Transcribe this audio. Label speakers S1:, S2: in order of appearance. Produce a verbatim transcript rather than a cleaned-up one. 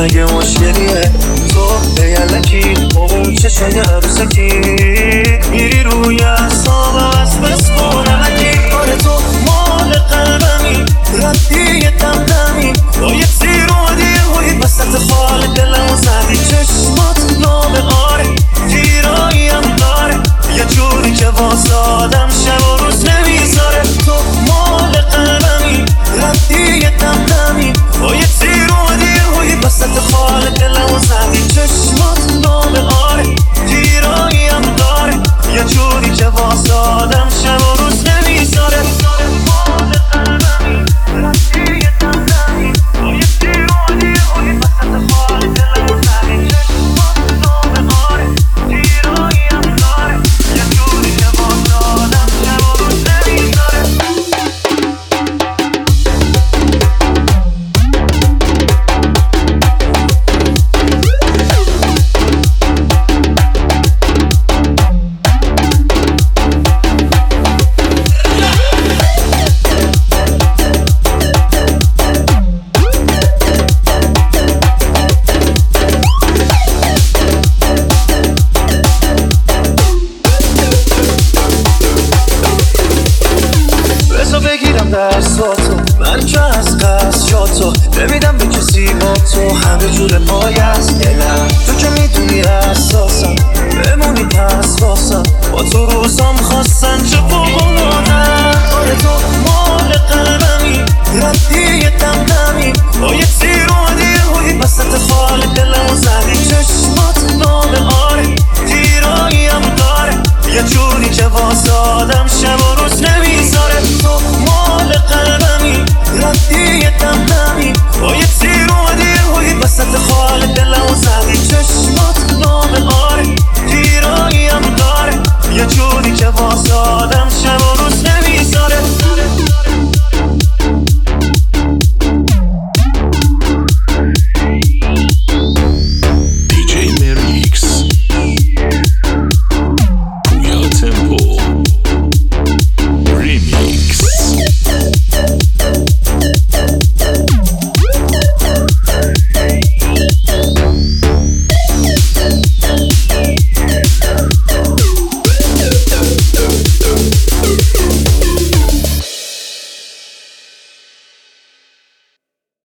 S1: مگه مشکلیه؟ تو بیالکی با اون چشای عروسکی میری روی اعصابم از بس خونمکی. آره تو مال قلبمی، ردی یه دمدمی، با یه تیر اومدی هوی وسط خال دلمو زدی. چشمات نامه آره، گیرایی هم داره، یه جوری که واسه آدم شب و روز نمیذاره. تو مال قلبمی، ردی یه دمدمی، با یه تیر اومدی هوی وسط خال دلمو زدی. چشمات نامه آره، گیرایی هم داره، یه جوری که واسه آدم شب و روز نمیذاره. مال قلبمی، ردی یه دمدمی، با یه تیر اومدی هوی وسط خال دلمو زدی. چشمات نامه آره، گیرایی هم داره، یه جوری که واسه آدم شب و روز نمیذاره. بگیرم دستاتو، من که از قصد جاتو نمیدم به کسی با تو، همه جور پای از دلم. تو که میدونی اساسم، بمونی پس واسم، با تو روزام خواستن